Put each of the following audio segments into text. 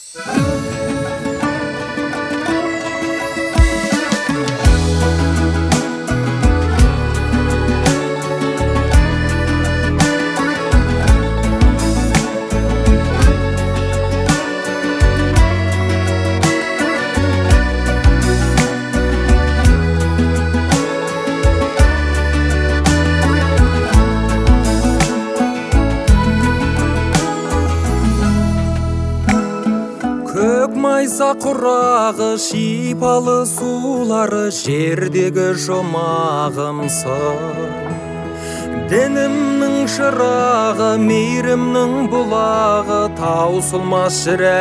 Көк майса құрағы, шипалы сулары, жердегі жұмағымсың. Дінімнің шырағы, мейірімнің бұлағы, таусылмас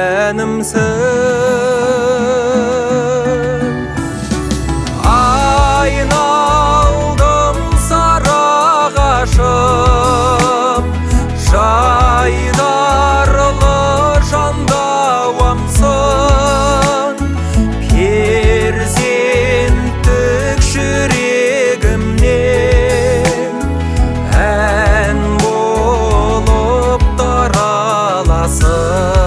жүрәнімсің. Айналдым сарағашым, жайдарлы жандауамсың. Перзенттік жүрегімнен ән болып тараласың.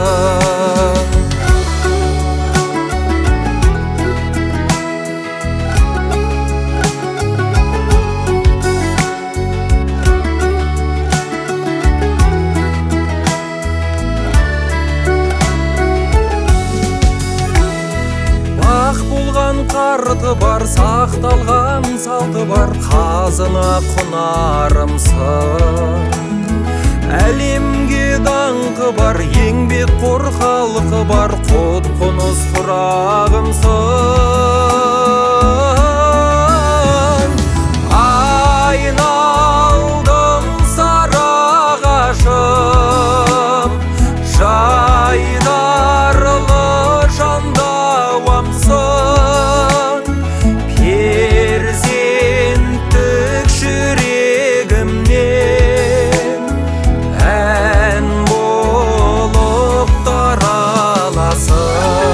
Қарты бар, сақталған салты бар, қазына құнарымсың. Әлемге даңқы бар, еңбек қор халқы бар, құт-құныс тұрағымсың. Айналдым сарағашым, жайдарлы жандауамсың. Перзенттік жүрегімнен ән болып тараласың.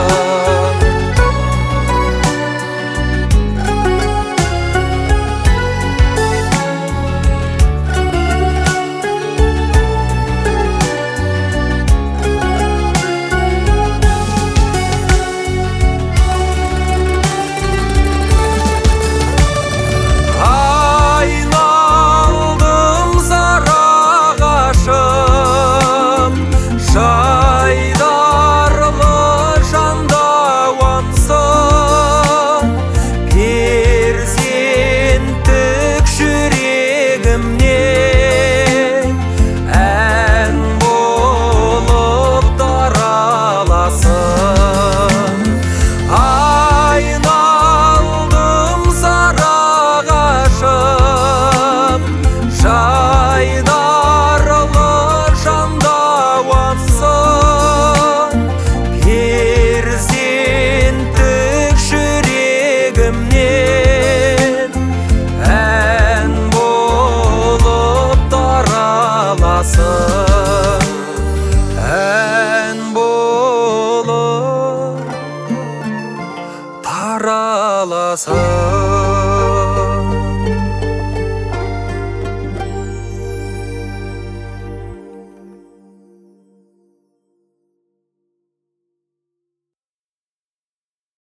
Ән болып тараласың.